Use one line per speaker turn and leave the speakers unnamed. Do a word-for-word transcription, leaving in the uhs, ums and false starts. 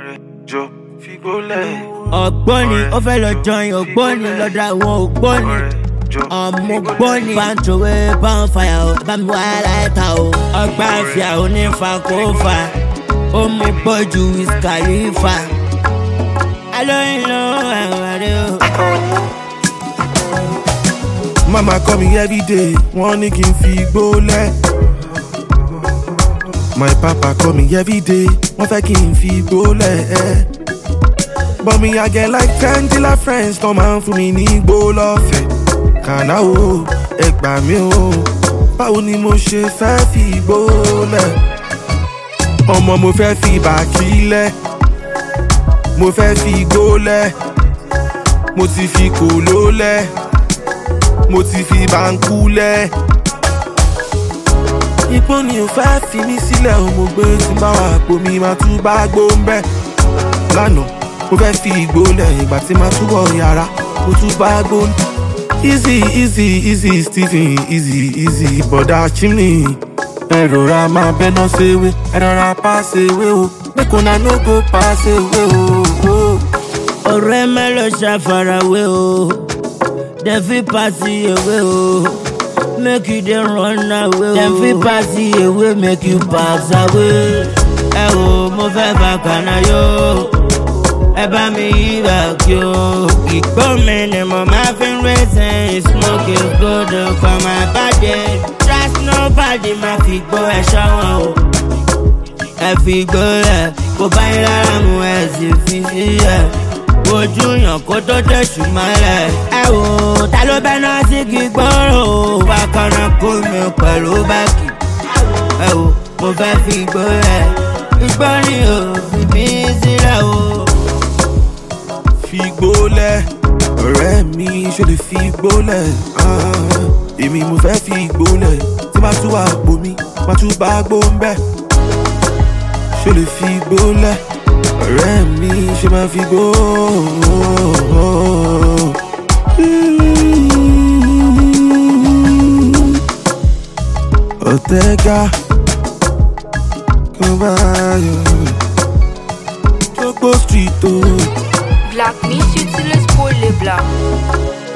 ọ̀gbọ́ni ó fẹ́ lọ jọyìn ọ̀gbọ́ni lọ́dọ̀ àwọn ògbọ́ni ọmọ gbọ́ni pàǹtòwé báńfàyà ó bá mi wá láìta ó ọgbà àfíà onífà kó fà ó mú gbọ́jú Wiz Khalifa alóyìn ló àwọn rẹ ó.
Mama call me every day, wọ́n ní kí n fi gbólẹ̀. My papa call me every day, wọ́n fẹ́ kí n fi gbólẹ̀. But me I get like ten dealer friends, tó máa ń fún mi ní gbó lọ́fẹ̀ẹ́. Kànáà o, ẹ gbà mí o, báwo ni mo ṣe fẹ́ fi gbólẹ̀? Ọmọ mo fẹ́ fi bàkílẹ̀, mo fẹ́ fi gbólẹ̀, mo ti fi kòló lẹ̀. Mo ti fi báńkú lẹ̀. Ipò ni ò fẹ́ fi mí sílẹ̀ o, mo gbé tí bá wà pò mi máa tún bá gbó ń bẹ́. Lánàá mo fẹ́ fi ìgbó lẹ̀, ìgbà tí máa túbọ̀ yàrá mo tún bá gbó ń. Easy easy easy Stephen easy easy bọ̀dá chimney. Ẹ rọra máa bẹ́ná ṣèwé, ẹ rọra pa ṣèwé o, make una no go pa ṣèwé o.
Ọ̀rọ̀ ẹ má lọ ṣàfarawé o. Dem fit pass you away, oh. Make you dey run away, oh. Dem fit pass you away, make you pass away. Ẹ wo mo fẹ́ bàkànà yó, ẹ bá mi yí bàkí o. Ìgbó mi ni mo máa fi ń rẹ́sẹ̀, smoke is good for my body. Trust nobody, máa fi gbó ẹ ṣọ́wọ́n o. Ẹ fi gbó ẹ, kò bá yín lára mu ẹ sì fi sílẹ̀. Ojú yàn kó tó tẹ̀sù mọ́lẹ̀. Ẹ wò ta ló bẹ́ náà sí kí gbọ́rọ̀ o. Bákanná kó mi pẹ̀lú báàkì. Ẹ wò mo fẹ́ fi igbó rẹ̀. Igbó ni o fi mí sílẹ̀ o.
Fi igbó lẹ̀, ọ̀rẹ́ mi ṣe lè fi igbó lẹ̀. Èmi mo fẹ́ fi igbó lẹ̀. Tí máa tún wà pò mi, máa tún bá gbó ń bẹ́. Ṣe lè fi igbó lẹ̀. Ọ̀rẹ́ mi ṣe máa fi gbó. Ọ̀tẹ́gà kò bá yọ Jogbo street o.
Black, me, tu laisses pour les blancs.